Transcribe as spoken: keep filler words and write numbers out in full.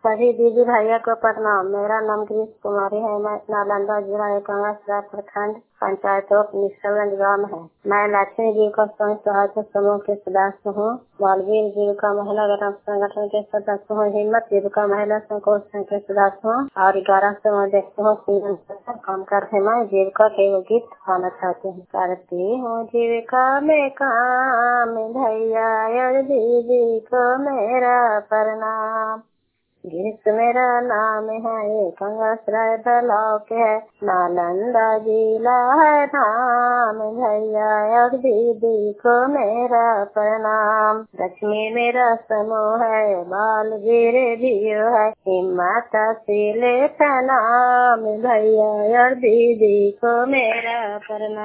सभी दीदी भैया को प्रणाम। मेरा नाम गिरीश कुमारी है। मैं नालंदा जिला एकंगा प्रखंड पंचायत निश्चलगंज गाँव है। मैं लक्ष्मी जीविका स्वयं सहायता समूह के सदस्य हूँ। बालवीर जीविका महिला ग्राम संगठन के सदस्य हूँ। हिम्मत जीविका महिला संकोच के सदस्य हूँ और ग्यारह से मैं देखती हूँ काम करते। मैं जीविका के वो गीत गाना चाहती हूँ। करती हूँ जीविका में काम भैया और दीदी को मेरा प्रणाम। गिरीश मेरा नाम है, कंगासराय बलाव के है, नालंदा जिला है धाम भैया और दीदी को मेरा प्रणाम। लक्ष्मी मेरा समूह है, बालवीर जियो है, हिम्मत से ले प्रणाम भैया और दीदी को मेरा प्रणाम।